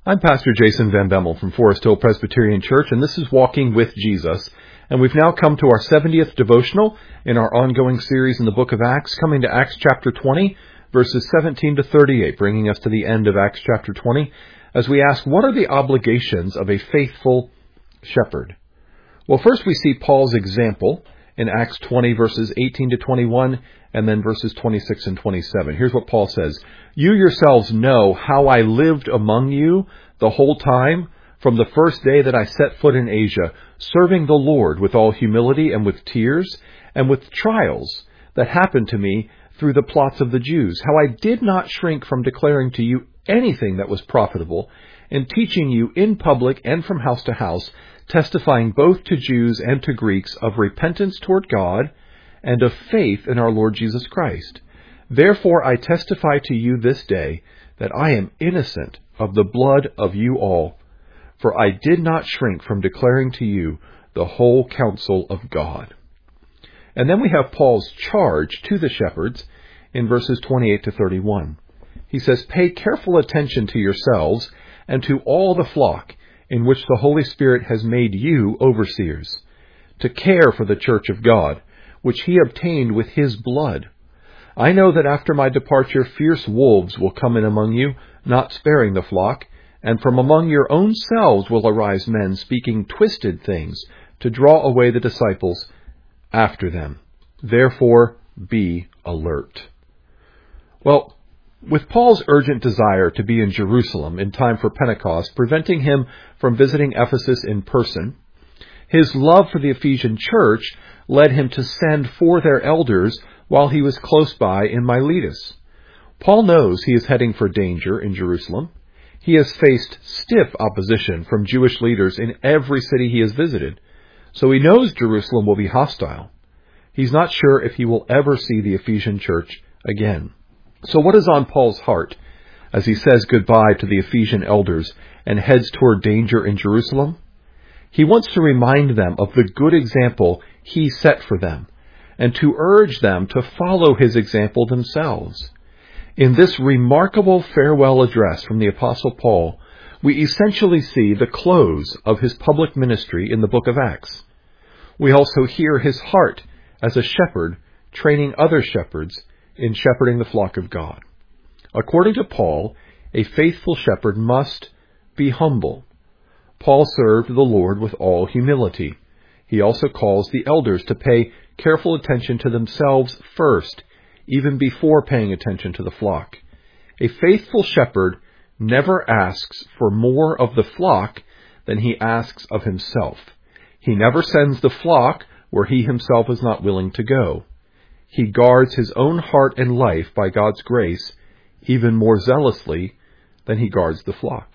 I'm Pastor Jason Van Bemmel from Forest Hill Presbyterian Church, and this is Walking with Jesus. And we've now come to our 70th devotional in our ongoing series in the book of Acts, coming to Acts chapter 20, verses 17 to 38, bringing us to the end of Acts chapter 20, as we ask, what are the obligations of a faithful shepherd? Well, first we see Paul's example in Acts 20, verses 18 to 21, and then verses 26 and 27. Here's what Paul says. You yourselves know how I lived among you the whole time, from the first day that I set foot in Asia, serving the Lord with all humility and with tears and with trials that happened to me through the plots of the Jews, how I did not shrink from declaring to you anything that was profitable, and teaching you in public and from house to house, testifying both to Jews and to Greeks of repentance toward God and of faith in our Lord Jesus Christ. Therefore I testify to you this day that I am innocent of the blood of you all, for I did not shrink from declaring to you the whole counsel of God. And then we have Paul's charge to the shepherds in verses 28 to 31. He says, pay careful attention to yourselves and to all the flock in which the Holy Spirit has made you overseers, to care for the church of God, which he obtained with his blood. I know that after my departure fierce wolves will come in among you, not sparing the flock, and from among your own selves will arise men speaking twisted things to draw away the disciples after them. Therefore, be alert. Well, with Paul's urgent desire to be in Jerusalem in time for Pentecost, preventing him from visiting Ephesus in person, his love for the Ephesian church led him to send for their elders while he was close by in Miletus. Paul knows he is heading for danger in Jerusalem. He has faced stiff opposition from Jewish leaders in every city he has visited, so he knows Jerusalem will be hostile. He's not sure if he will ever see the Ephesian church again. So what is on Paul's heart as he says goodbye to the Ephesian elders and heads toward danger in Jerusalem? He wants to remind them of the good example he set for them and to urge them to follow his example themselves. In this remarkable farewell address from the Apostle Paul, we essentially see the close of his public ministry in the book of Acts. We also hear his heart as a shepherd training other shepherds in shepherding the flock of God. According to Paul, a faithful shepherd must be humble. Paul served the Lord with all humility. He also calls the elders to pay careful attention to themselves first, even before paying attention to the flock. A faithful shepherd never asks for more of the flock than he asks of himself. He never sends the flock where he himself is not willing to go. He guards his own heart and life by God's grace even more zealously than he guards the flock.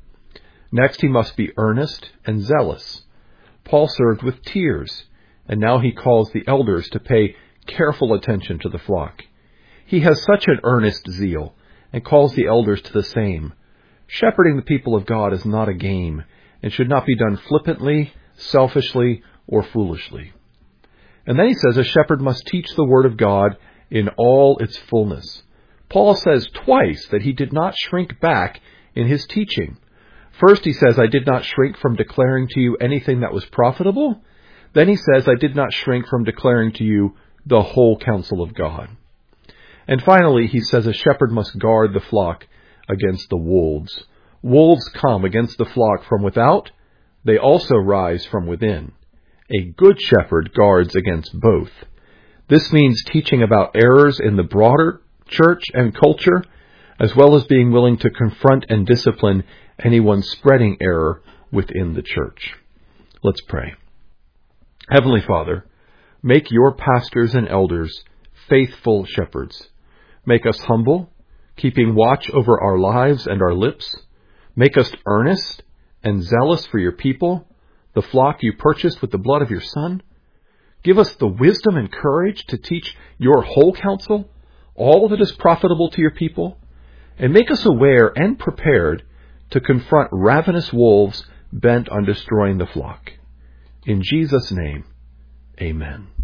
Next, he must be earnest and zealous. Paul served with tears, and now he calls the elders to pay careful attention to the flock. He has such an earnest zeal and calls the elders to the same. Shepherding the people of God is not a game and should not be done flippantly, selfishly, or foolishly. And then he says a shepherd must teach the word of God in all its fullness. Paul says twice that he did not shrink back in his teaching. First he says, I did not shrink from declaring to you anything that was profitable. Then he says, I did not shrink from declaring to you the whole counsel of God. And finally, he says a shepherd must guard the flock against the wolves. Wolves come against the flock from without. They also rise from within. A good shepherd guards against both. This means teaching about errors in the broader church and culture, as well as being willing to confront and discipline anyone spreading error within the church. Let's pray. Heavenly Father, make your pastors and elders faithful shepherds. Make us humble, keeping watch over our lives and our lips. Make us earnest and zealous for your people, the flock you purchased with the blood of your Son. Give us the wisdom and courage to teach your whole counsel, all that is profitable to your people, and make us aware and prepared to confront ravenous wolves bent on destroying the flock. In Jesus' name, amen.